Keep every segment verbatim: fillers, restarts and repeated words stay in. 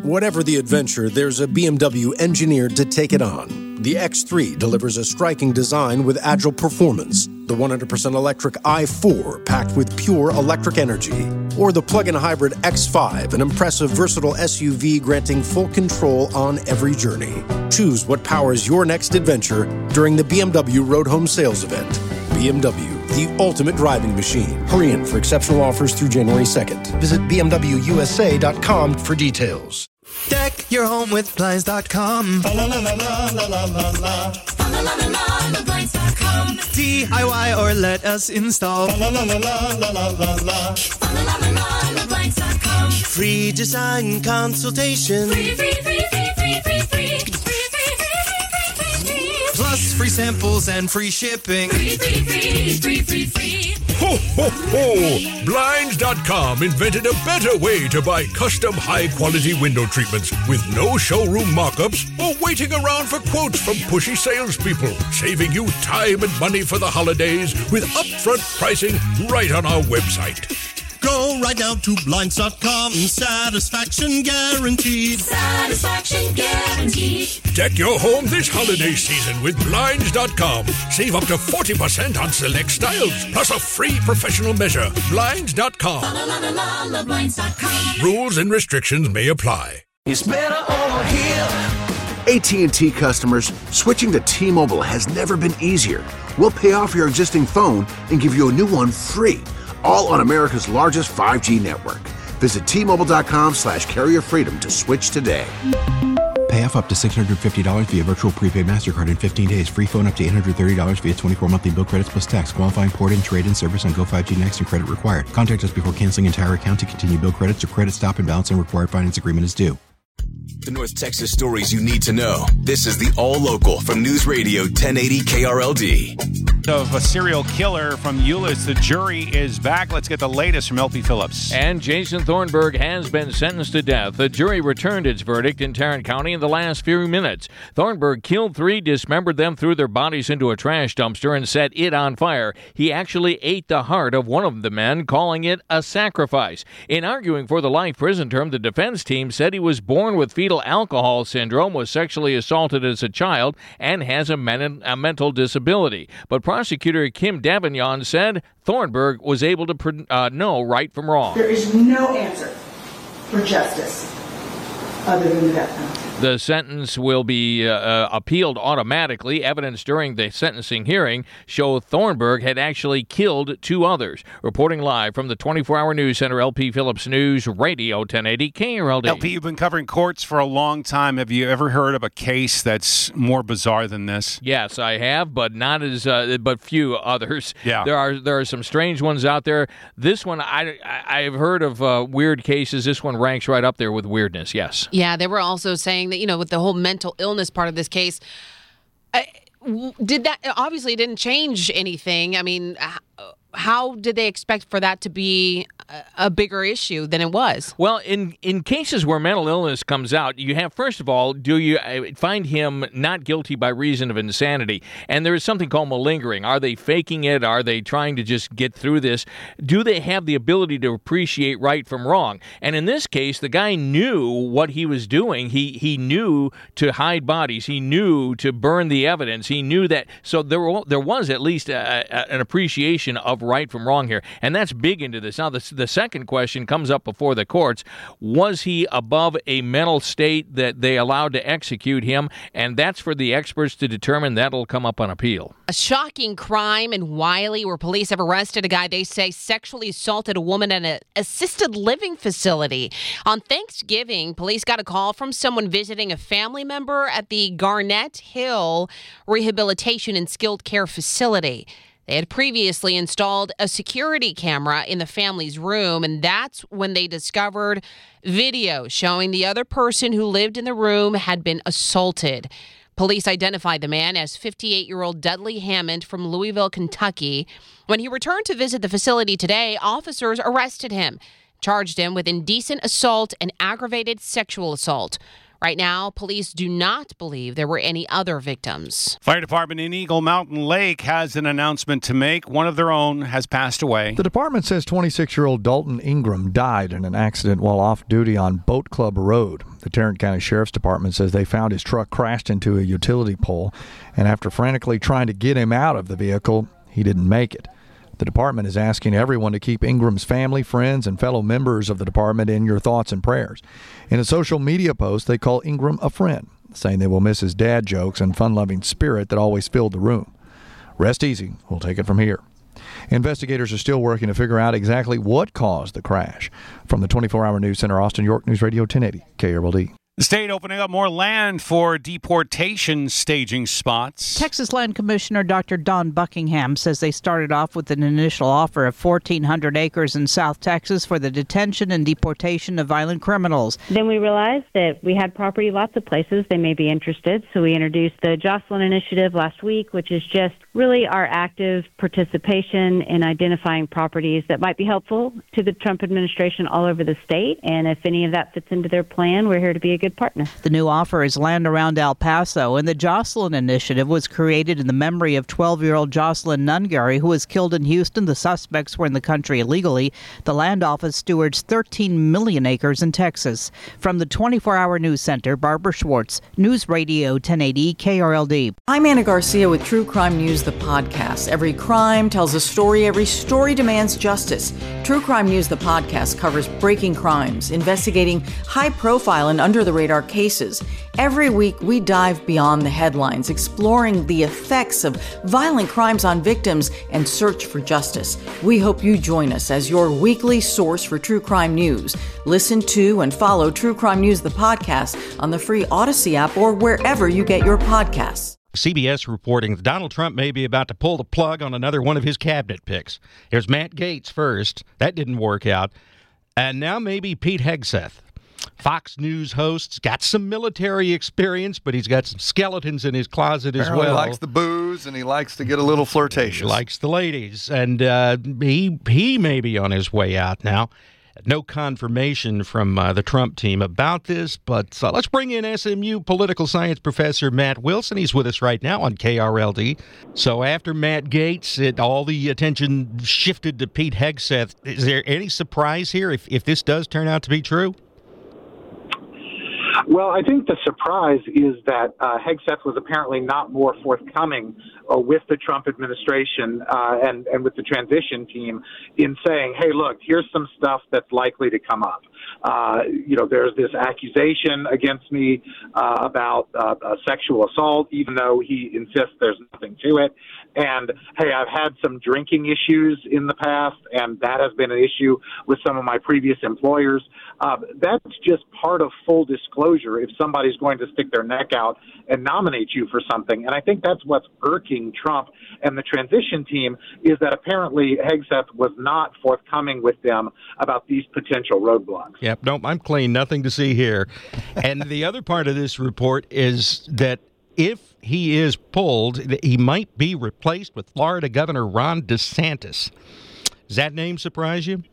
Whatever the adventure, there's a B M W engineered to take it on. The X three delivers a striking design with agile performance. The one hundred percent electric i four, packed with pure electric energy. Or the plug-in hybrid X five, an impressive, versatile S U V granting full control on every journey. Choose what powers your next adventure during the B M W Road Home Sales Event. B M W, the ultimate driving machine. Hurry in for exceptional offers through January second. Visit B M W U S A dot com for details. Deck your home with Blinds dot com. La la la la la la la la. La la la la Blinds dot com. D I Y or let us install. La la la la la la la la. La la la la Blinds dot com. Free design consultation. Free, free, free, free, free, free, free. Plus free samples and free shipping. Free, free, free, free, free, free. Ho, ho, ho! Blinds dot com invented a better way to buy custom high-quality window treatments with no showroom mock-ups or waiting around for quotes from pushy salespeople, saving you time and money for the holidays with upfront pricing right on our website. Go right now to Blinds dot com. Satisfaction guaranteed. Satisfaction guaranteed. Deck your home this holiday season with Blinds dot com. Save up to forty percent on select styles, plus a free professional measure. Blinds dot com. La la la la la Blinds dot com. Rules and restrictions may apply. It's better over here. A T and T customers, switching to T-Mobile has never been easier. We'll pay off your existing phone and give you a new one free. All on America's largest five G network. Visit T Mobile dot com slash carrier freedom to switch today. Pay off up to six hundred fifty dollars via virtual prepaid MasterCard in fifteen days. Free phone up to eight hundred thirty dollars via twenty-four monthly bill credits plus tax. Qualifying port-in, trade-in service on Go five G Next and credit required. Contact us before canceling entire account to continue bill credits or credit stop and balance and required finance agreement is due. The North Texas stories you need to know. This is the All Local from News Radio ten eighty K R L D. Of a serial killer from Euless, the jury is back. Let's get the latest from L P Phillips. And Jason Thornburg has been sentenced to death. The jury returned its verdict in Tarrant County in the last few minutes. Thornburg killed three, dismembered them, threw their bodies into a trash dumpster, and set it on fire. He actually ate the heart of one of the men, calling it a sacrifice. In arguing for the life prison term, the defense team said he was born with fetal alcohol syndrome, was sexually assaulted as a child, and has a, men- a mental disability. But prosecutor Kim Davignon said Thornburg was able to pr- uh, know right from wrong. There is no answer for justice other than the death penalty. The sentence will be uh, uh, appealed automatically. Evidence during the sentencing hearing show Thornburg had actually killed two others. Reporting live from the twenty-four hour News Center, L P Phillips News Radio ten eighty K R L D. L P, you've been covering courts for a long time. Have you ever heard of a case that's more bizarre than this? Yes, I have, but not as uh, but few others. Yeah. There are there are some strange ones out there. This one, I, I, I've heard of uh, weird cases. This one ranks right up there with weirdness, yes. Yeah, they were also saying that, you know, with the whole mental illness part of this case, I, did that obviously didn't change anything. I mean, how did they expect for that to be a bigger issue than it was? Well, in, in cases where mental illness comes out, you have, first of all, do you find him not guilty by reason of insanity? And there is something called malingering. Are they faking it? Are they trying to just get through this? Do they have the ability to appreciate right from wrong? And in this case, the guy knew what he was doing. He he knew to hide bodies. He knew to burn the evidence. He knew that. So there, were, there was at least a, a, an appreciation of right from wrong here. And that's big into this. Now, the, the second question comes up before the courts. Was he above a mental state that they allowed to execute him? And that's for the experts to determine. That'll come up on appeal. A shocking crime in Wiley where police have arrested a guy they say sexually assaulted a woman at an assisted living facility. On Thanksgiving, police got a call from someone visiting a family member at the Garnett Hill Rehabilitation and Skilled Care Facility. They had previously installed a security camera in the family's room, and that's when they discovered video showing the other person who lived in the room had been assaulted. Police identified the man as fifty-eight-year-old Dudley Hammond from Louisville, Kentucky. When he returned to visit the facility today, officers arrested him, charged him with indecent assault and aggravated sexual assault. Right now, police do not believe there were any other victims. Fire department in Eagle Mountain Lake has an announcement to make. One of their own has passed away. The department says twenty-six-year-old Dalton Ingram died in an accident while off duty on Boat Club Road. The Tarrant County Sheriff's Department says they found his truck crashed into a utility pole, and after frantically trying to get him out of the vehicle, he didn't make it. The department is asking everyone to keep Ingram's family, friends, and fellow members of the department in your thoughts and prayers. In a social media post, they call Ingram a friend, saying they will miss his dad jokes and fun-loving spirit that always filled the room. Rest easy. We'll take it from here. Investigators are still working to figure out exactly what caused the crash. From the twenty-four hour News Center, Austin, York News Radio ten eighty K R L D. The state opening up more land for deportation staging spots. Texas Land Commissioner Doctor Don Buckingham says they started off with an initial offer of fourteen hundred acres in South Texas for the detention and deportation of violent criminals. Then we realized that we had property lots of places they may be interested, so we introduced the Jocelyn Initiative last week, which is just really our active participation in identifying properties that might be helpful to the Trump administration all over the state. And if any of that fits into their plan, we're here to be a good partner. The new offer is land around El Paso, and the Jocelyn Initiative was created in the memory of twelve-year-old Jocelyn Nungary, who was killed in Houston. The suspects were in the country illegally. The land office stewards thirteen million acres in Texas. From the twenty-four hour News Center, Barbara Schwartz, News Radio ten eighty K R L D. I'm Anna Garcia with True Crime News, the podcast. Every crime tells a story. Every story demands justice. True Crime News, the podcast, covers breaking crimes, investigating high-profile and under-the-radar cases. Every week, we dive beyond the headlines, exploring the effects of violent crimes on victims and search for justice. We hope you join us as your weekly source for true crime news. Listen to and follow True Crime News, the podcast, on the free Odyssey app or wherever you get your podcasts. C B S reporting that Donald Trump may be about to pull the plug on another one of his cabinet picks. Here's Matt Gaetz first. That didn't work out. And now maybe Pete Hegseth. Fox News hosts, got some military experience, but he's got some skeletons in his closet as Apparently well. He likes the booze, and he likes to get a little flirtatious. He likes the ladies, and uh, he, he may be on his way out now. No confirmation from uh, the Trump team about this, but uh, let's bring in S M U political science professor Matt Wilson. He's with us right now on K R L D. So after Matt Gaetz, it, all the attention shifted to Pete Hegseth. Is there any surprise here if, if this does turn out to be true? Well, I think the surprise is that uh, Hegseth was apparently not more forthcoming uh, with the Trump administration uh, and, and with the transition team in saying, hey, look, here's some stuff that's likely to come up. Uh, you know, there's this accusation against me uh, about uh, uh, sexual assault, even though he insists there's nothing to it. And, hey, I've had some drinking issues in the past, and that has been an issue with some of my previous employers. Uh, that's just part of full disclosure if somebody's going to stick their neck out and nominate you for something. And I think that's what's irking Trump and the transition team is that apparently Hegseth was not forthcoming with them about these potential roadblocks. Yep, nope, I'm clean. Nothing to see here. And the other part of this report is that if he is pulled, he might be replaced with Florida Governor Ron DeSantis. Does that name surprise you?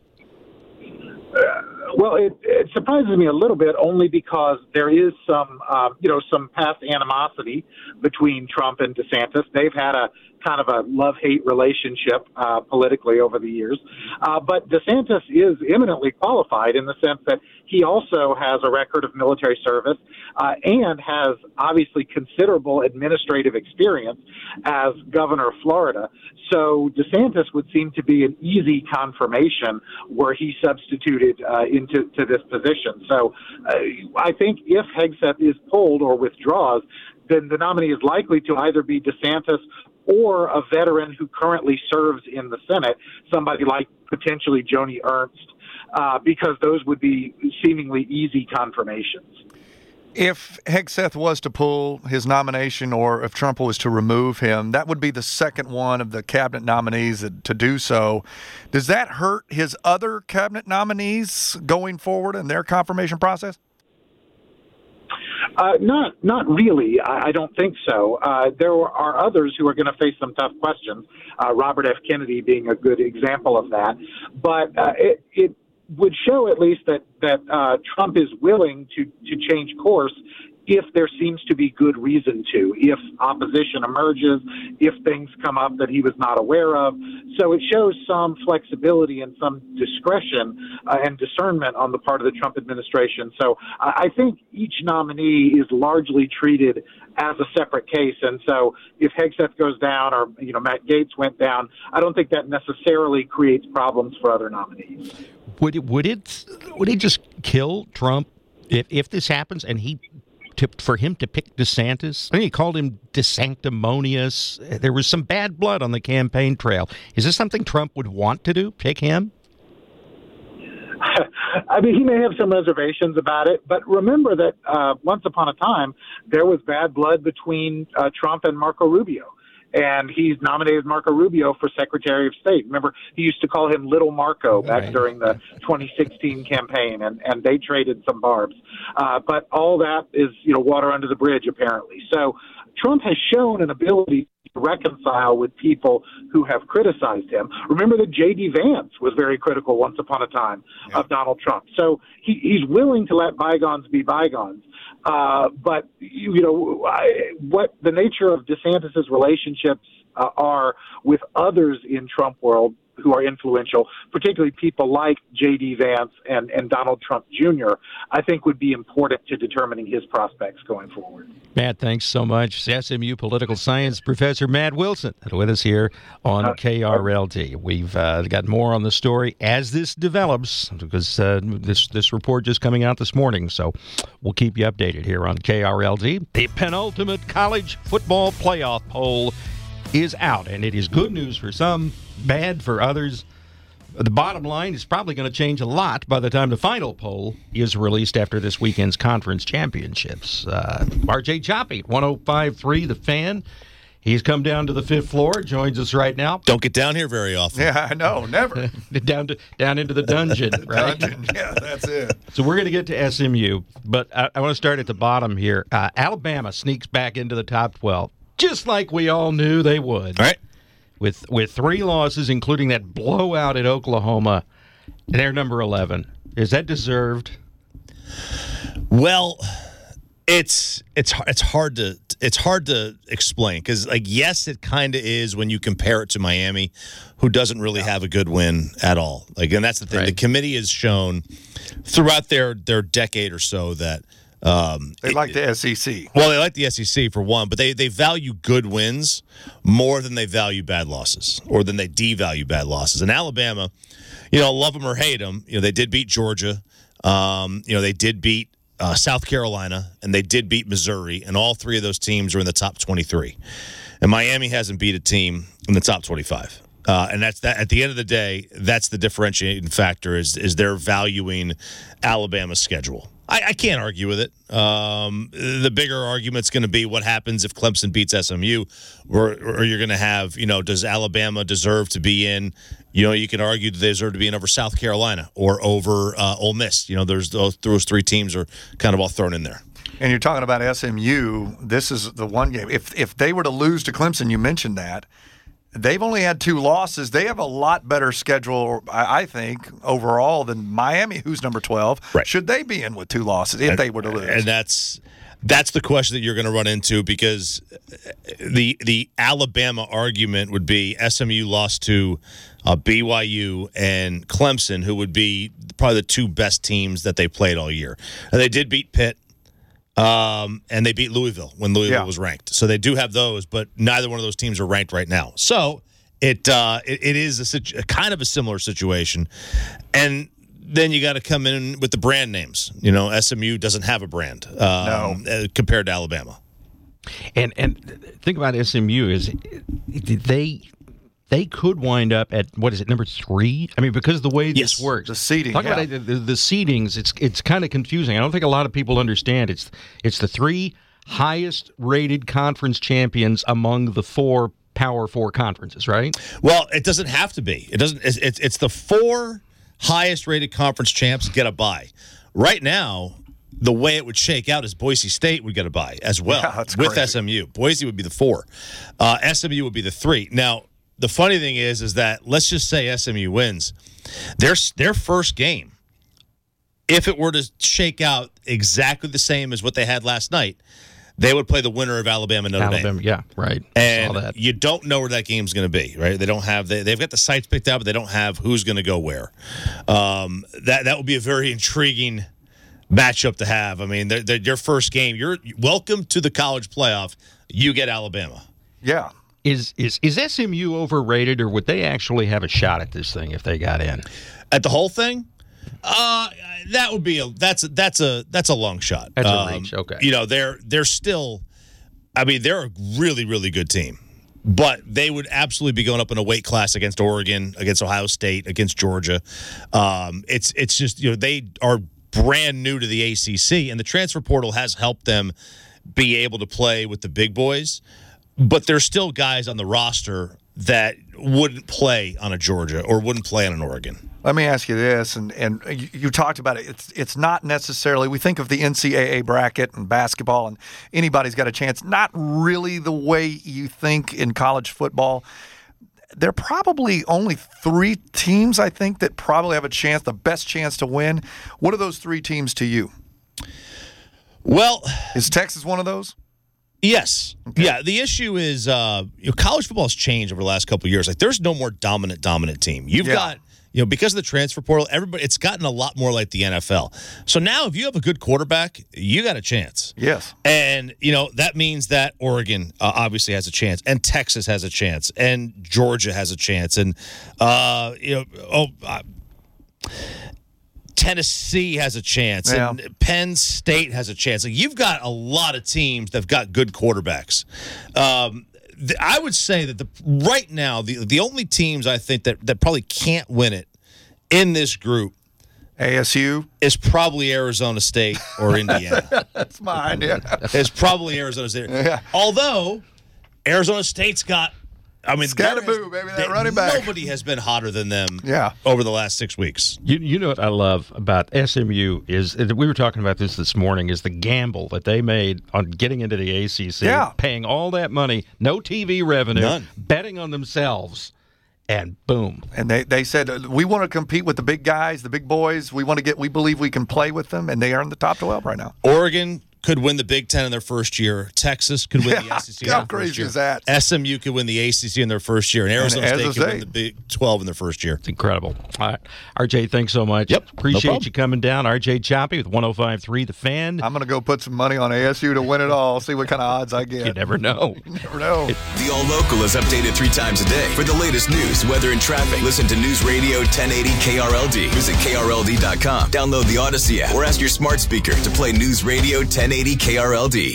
Uh, well, it, it surprises me a little bit only because there is some, uh, you know, some past animosity between Trump and DeSantis. They've had a kind of a love-hate relationship uh, politically over the years. Uh, but DeSantis is eminently qualified in the sense that he also has a record of military service uh, and has obviously considerable administrative experience as governor of Florida. So DeSantis would seem to be an easy confirmation were he substituted uh, into to this position. So uh, I think if Hegseth is pulled or withdraws, then the nominee is likely to either be DeSantis or a veteran who currently serves in the Senate, somebody like potentially Joni Ernst, uh, because those would be seemingly easy confirmations. If Hegseth was to pull his nomination or if Trump was to remove him, that would be the second one of the cabinet nominees to do so. Does that hurt his other cabinet nominees going forward in their confirmation process? Uh, not, not really. I, I don't think so. Uh, there are others who are going to face some tough questions. Uh, Robert F. Kennedy being a good example of that. But uh, it, it would show at least that that uh, Trump is willing to to change course if there seems to be good reason to, if opposition emerges, if things come up that he was not aware of. So it shows some flexibility and some discretion uh, and discernment on the part of the Trump administration. So I think each nominee is largely treated as a separate case. And so if Hegseth goes down or, you know, Matt Gaetz went down, I don't think that necessarily creates problems for other nominees. Would it, would it, would it just kill Trump if, if this happens and he To, for him to pick DeSantis? I think he called him DeSanctimonious. There was some bad blood on the campaign trail. Is this something Trump would want to do, pick him? I mean, he may have some reservations about it, but remember that uh, once upon a time, there was bad blood between uh, Trump and Marco Rubio. And he's nominated Marco Rubio for Secretary of State. Remember, he used to call him Little Marco back right. during the twenty sixteen campaign, and, and they traded some barbs. Uh, but all that is, you know, water under the bridge, apparently. So Trump has shown an ability to reconcile with people who have criticized him. Remember that J D. Vance was very critical once upon a time yeah. of Donald Trump. So he, he's willing to let bygones be bygones. Uh, but, you, you know, I, what the nature of DeSantis's relationships uh, are with others in Trump world who are influential, particularly people like J D. Vance and, and Donald Trump Junior, I think would be important to determining his prospects going forward. Matt, thanks so much. S M U political science professor Matt Wilson with us here on uh, K R L D. We've uh, got more on the story as this develops, because uh, this, this report just coming out this morning, so we'll keep you updated here on K R L D. The penultimate college football playoff poll is out, and it is good news for some, bad for others. The bottom line is probably going to change a lot by the time the final poll is released after this weekend's conference championships. Uh, R J Choppy, one oh five point three The Fan. He's come down to the fifth floor, joins us right now. Don't get down here very often. Yeah, I know, never. down to down into the dungeon, right? Dungeon, yeah, that's it. So we're going to get to S M U, but I, I want to start at the bottom here. Uh, Alabama sneaks back into the top twelve, just like we all knew they would. All right. With with three losses, including that blowout at Oklahoma, they're number eleven. Is that deserved? Well, it's it's it's hard to it's hard to explain, because, like, yes, it kind of is when you compare it to Miami, who doesn't really have a good win at all. Like, and that's the thing. Right. The committee has shown throughout their their decade or so that. Um, they like the S E C. Well, they like the S E C for one, but they, they value good wins more than they value bad losses, or than they devalue bad losses. And Alabama, you know, love them or hate them, you know, they did beat Georgia. Um, you know, they did beat uh, South Carolina, and they did beat Missouri, and all three of those teams are in the top twenty-three. And Miami hasn't beat a team in the top twenty-five. Uh, and that's that. At the end of the day, that's the differentiating factor, is is they're valuing Alabama's schedule. I, I can't argue with it. Um, the bigger argument's going to be what happens if Clemson beats S M U, or, or you're going to have, you know, does Alabama deserve to be in? You know, you can argue they deserve to be in over South Carolina or over uh, Ole Miss. You know, there's those, those three teams are kind of all thrown in there. And you're talking about S M U. This is the one game. If if they were to lose to Clemson, you mentioned that. They've only had two losses. They have a lot better schedule, I think, overall than Miami, who's number twelve. Right. Should they be in with two losses if and, they were to lose? And that's that's the question that you're going to run into, because the the Alabama argument would be S M U lost to uh, B Y U and Clemson, who would be probably the two best teams that they played all year. And they did beat Pitt. Um, and they beat Louisville when Louisville yeah. was ranked. So they do have those, but neither one of those teams are ranked right now. So it uh, it, it is a, situ- a kind of a similar situation. And then you got to come in with the brand names. You know, S M U doesn't have a brand um, no. compared to Alabama. And and think about S M U is they they could wind up at, what is it, number three? I mean, because of the way yes. this works. The seeding. Talk yeah. about the, the, the seedings. It's it's kind of confusing. I don't think a lot of people understand. It's it's the three highest rated conference champions among the four Power Four conferences, right? Well, it doesn't have to be. It doesn't. It's it's, it's the four highest rated conference champs get a bye. Right now, the way it would shake out is Boise State would get a bye as well yeah, that's with crazy. S M U. Boise would be the four. Uh, S M U would be the three. Now, the funny thing is, is that let's just say S M U wins. Their their first game if it were to shake out exactly the same as what they had last night, they would play the winner of Alabama Notre Alabama, Dame. yeah, right. And Saw that. you don't know where that game's going to be, right? They don't have they, they've got the sites picked out, but they don't have who's going to go where. Um, that that would be a very intriguing matchup to have. I mean, they're, they're, your first game, you're welcome to the college playoff. You get Alabama. Yeah. Is is is S M U overrated, or would they actually have a shot at this thing if they got in? At the whole thing? Uh, that would be a that's a, that's a that's a long shot. That's um, a reach. Okay. You know, they're they're still. I mean, they're a really really good team, but they would absolutely be going up in a weight class against Oregon, against Ohio State, against Georgia. Um, it's it's just you know they are brand new to the A C C, and the transfer portal has helped them be able to play with the big boys. But there's still guys on the roster that wouldn't play on a Georgia or wouldn't play on an Oregon. Let me ask you this, and, and you, you talked about it. It's it's not necessarily, we think of the N C double A bracket and basketball and anybody's got a chance. Not really the way you think in college football. There are probably only three teams, I think, that probably have a chance, the best chance to win. What are those three teams to you? Well, is Texas one of those? Yes. Okay. Yeah, the issue is uh, you know, college football has changed over the last couple of years. Like, there's no more dominant, dominant team. You've yeah. got, you know, because of the transfer portal, everybody, it's gotten a lot more like the N F L. So now if you have a good quarterback, you got a chance. Yes. And, you know, that means that Oregon uh, obviously has a chance, and Texas has a chance, and Georgia has a chance, and, uh, you know, oh, uh, Tennessee has a chance, yeah. and Penn State has a chance. Like, you've got a lot of teams that've got good quarterbacks. Um, the, I would say that the right now the the only teams I think that, that probably can't win it in this group, A S U, is probably Arizona State or Indiana. That's my idea. It's probably Arizona State. Yeah. Although Arizona State's got. I mean, Scatterboo, baby, that running back. Nobody has been hotter than them yeah. over the last six weeks. You, you know what I love about S M U is, we were talking about this this morning, is the gamble that they made on getting into the A C C, yeah. paying all that money, no T V revenue, None. betting on themselves, and boom. And they, they said, we want to compete with the big guys, the big boys. We want to get, we believe we can play with them, and they are in the top twelve right now. Oregon could win the Big Ten in their first year. Texas could win yeah, the S E C in how their crazy first year. is that? S M U could win the A C C in their first year, and Arizona and State State could win the Big twelve in their first year. It's incredible. All right. R J, thanks so much. Yep. Appreciate no you coming down. R J Choppy with one oh five point three The Fan. I'm going to go put some money on A S U to win it all, see what kind of odds I get. You never know. You never know. The All Local is updated three times a day. For the latest news, weather, and traffic, listen to News Radio ten eighty K R L D. Visit K R L D dot com. Download the Odyssey app or ask your smart speaker to play News Radio ten eighty K R L D.